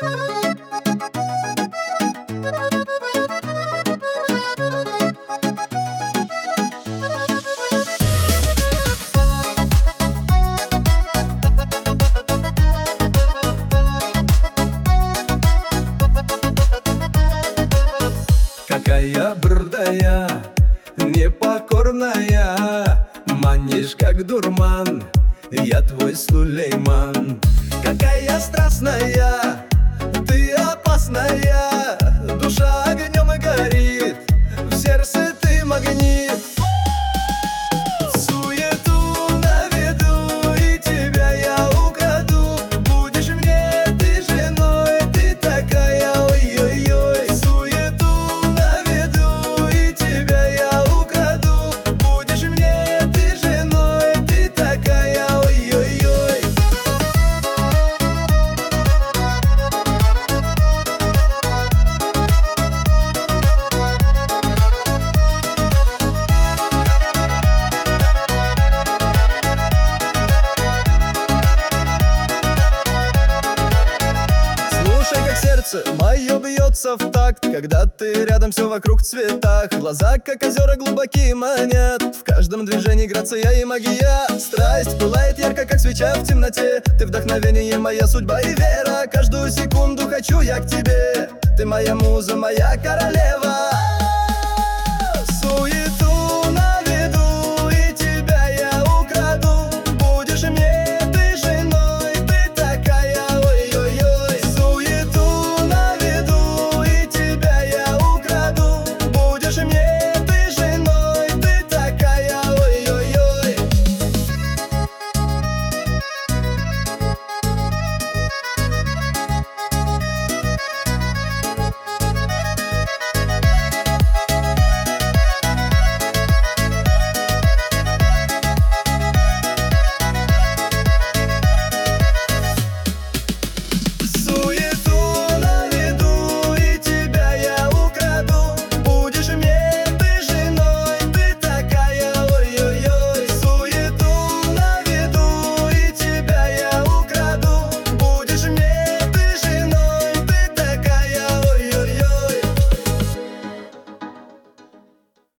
Какая брдая, непокорная, манишь как дурман, я твой Сулейман. Какая страстная, ты опасная, душа огнем и горит, в сердце ты магнит. Суету наведу и тебя я украду, будешь мне ты женой, ты такая ой-ой-ой. Суету наведу и тебя я украду, будешь мне ты женой, ты такая ой-ой-ой. Слушай, как сердце мое бьется в такт, когда ты рядом, все вокруг в цветах. Глаза, как озера, глубокие манят, в каждом движении грация и магия. Страсть пылает ярко, как свеча в темноте, ты вдохновение, моя судьба и вера. Каждую секунду хочу я к тебе, ты моя муза, моя королева.